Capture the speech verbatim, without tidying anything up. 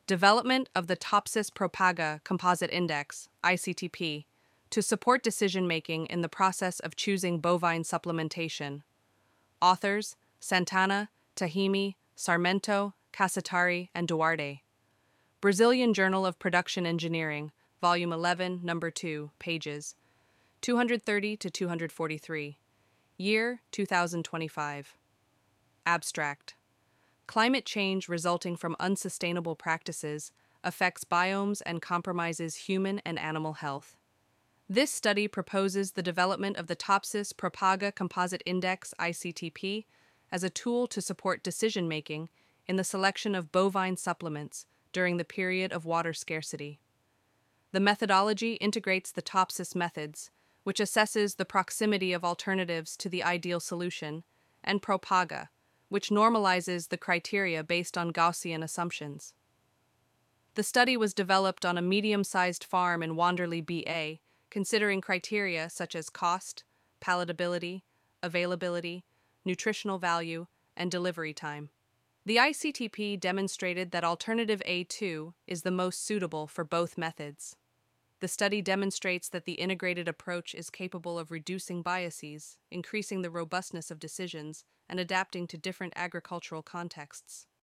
Development of the Topsis Propaga Composite Index, I C T P, to support decision-making in the process of choosing bovine supplementation. Authors: Santana, Tahimi, Sarmento, Casatari, and Duarte. Brazilian Journal of Production Engineering, Volume eleven, Number two, pages two hundred thirty to two hundred forty-three. Year two thousand twenty-five. Abstract. Climate change resulting from unsustainable practices affects biomes and compromises human and animal health. This study proposes the development of the Topsis Propaga Composite Index, I C T P, as a tool to support decision-making in the selection of bovine supplements during the period of water scarcity. The methodology integrates the Topsis methods, which assesses the proximity of alternatives to the ideal solution, and Propaga, which normalizes the criteria based on Gaussian assumptions. The study was developed on a medium-sized farm in Wanderley, B A, considering criteria such as cost, palatability, availability, nutritional value, and delivery time. The I C T P demonstrated that alternative A two is the most suitable for both methods. The study demonstrates that the integrated approach is capable of reducing biases, increasing the robustness of decisions, and adapting to different agricultural contexts.